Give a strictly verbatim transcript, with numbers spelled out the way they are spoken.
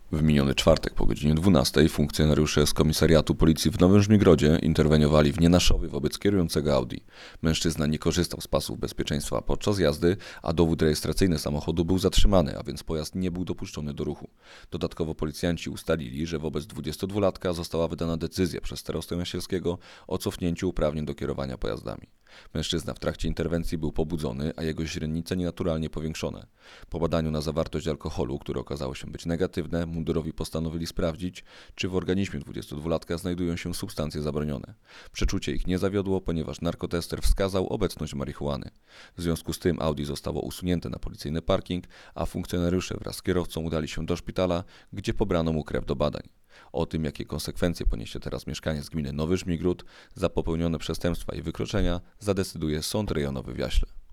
W miniony czwartek po godzinie dwunastej funkcjonariusze z komisariatu policji w Nowym Żmigrodzie interweniowali w Nienaszowie wobec kierującego Audi. Mężczyzna nie korzystał z pasów bezpieczeństwa podczas jazdy, a dowód rejestracyjny samochodu był zatrzymany, a więc pojazd nie był dopuszczony do ruchu. Dodatkowo policjanci ustalili, że wobec dwudziestodwulatka została wydana decyzja przez starostę Jasielskiego o cofnięciu uprawnień do kierowania pojazdami. Mężczyzna w trakcie interwencji był pobudzony, a jego źrenice nienaturalnie powiększone. Po badaniu na zawartość alkoholu, które okazało się być negatywne, mundurowi postanowili sprawdzić, czy w organizmie dwudziestodwulatka znajdują się substancje zabronione. Przeczucie ich nie zawiodło, ponieważ narkotester wskazał obecność marihuany. W związku z tym Audi zostało usunięte na policyjny parking, a funkcjonariusze wraz z kierowcą udali się do szpitala, gdzie pobrano mu krew do badań. O tym, jakie konsekwencje poniesie teraz mieszkaniec gminy Nowy Żmigród za popełnione przestępstwa i wykroczenia, zadecyduje Sąd Rejonowy w Jaśle.